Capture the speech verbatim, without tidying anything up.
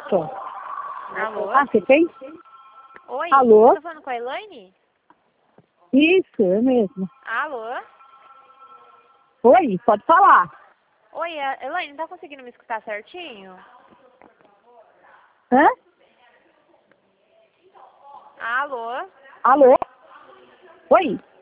Tô. Alô? Ah, você tem? Oi? Alô? Tô falando com a Elaine? Isso, eu mesmo. Alô? Oi, pode falar. Oi, a- Elaine, não tá conseguindo me escutar certinho? Hã? Alô? Alô? Oi?